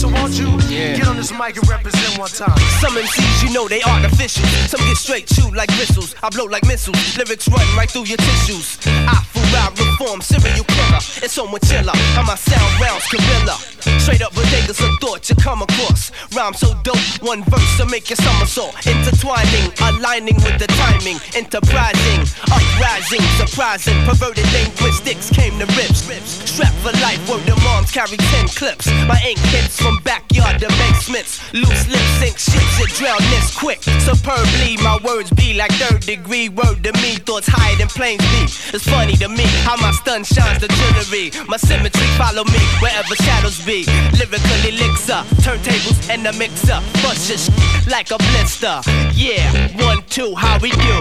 So won't you get on this mic and represent one time? Some MCs, you know they artificial. Some get straight chewed like bristles. I blow like missiles. Lyrics run right through your tissues. I fool out, reform, serial killer. It's so much chiller. How my sound rounds gorilla. Straight up bodegas of thought you come across. Rhyme so dope, one verse to make your somersault. Intertwining, aligning with the timing. Enterprising, uprising, surprising. Perverted linguistics came to rips. Strapped for life, word the moms carry 10 clips. My ink hits from backyard to basements. Loose lips sink ships, you drown this quick. Superbly, my words be like third degree. Word to me, thoughts higher than planes be. It's funny to me how my stun shines the jewelry. My symmetry follow me wherever shadows be. Lyrical elixir, turntables and a mixer. Bust your shit like a blister. Yeah, 1, 2, how we do?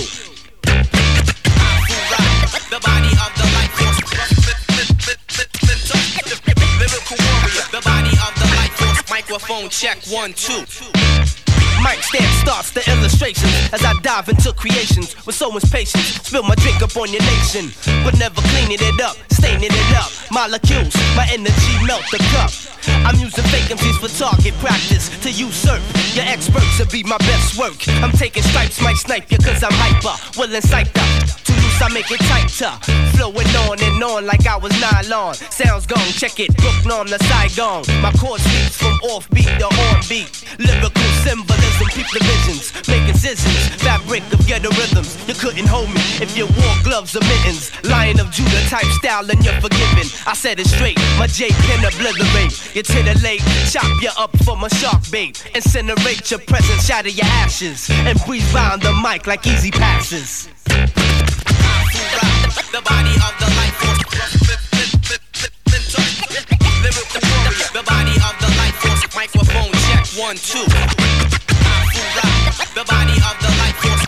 The body of the life force. Lyrical warrior. The body of the life force. Microphone check 1, 2. Mic stand starts the illustration as I dive into creations with so much patience. Spill my drink up on your nation, but never cleaning it up, staining it up. Molecules, my energy melt the cup. I'm using fake MCs for target practice to usurp your experts to be my best work. I'm taking stripes, might snipe you cause I'm hyper, well psyched up. Too loose, I make it tighter. Flowing on and on like I was nylon. Sounds gone, check it, Brooklyn to Saigon. My chord speaks from offbeat to on beat. Lyrical symbolism, peep the visions, make incisions, fabric of ghetto rhythms. You couldn't hold me if you wore gloves or mittens. Lion of Judah type style and you're forgiven. I said it straight, my J pen obliterate. You titillate, chop you up for my shark bait. Incinerate your presence, shatter your ashes, and breathe round the mic like easy passes. The body of the life force. Lyrical warrior. The body of the life force. Microphone check 1, 2. The body of the life force.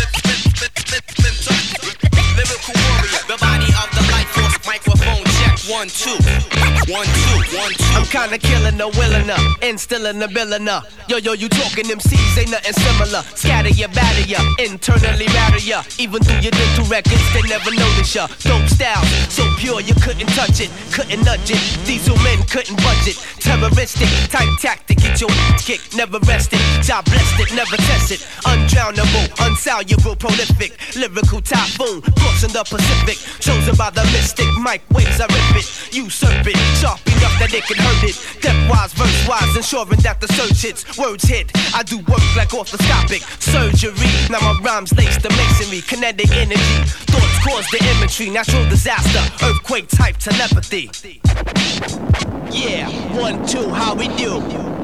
Lyrical warrior. The body of the life force. Microphone check 1, 2. 1, 2, 1, 2. I'm kinda killing the willing up, instilling the billing up. Yo, you talking MCs, ain't nothing similar. Scatter ya, batter ya, internally batter ya. Even through your dental records, they never notice ya. Dope style, so pure you couldn't touch it, couldn't nudge it. Diesel men couldn't budge it. Terroristic, type tactic, get your kicked, never rested. Job blessed it, never tested. Undrownable, unsoluble, prolific. Lyrical typhoon, crossing the Pacific. Chosen by the mystic, mic waves, I rip it. Usurp it, sharp enough that they can hurt it. Depth-wise, verse-wise, ensuring that the surge hits. Words hit, I do work like orthoscopic surgery. Now my rhymes lace the masonry, kinetic energy. Thoughts cause the imagery, natural disaster, earthquake type telepathy. Yeah, 1, 2, how we do?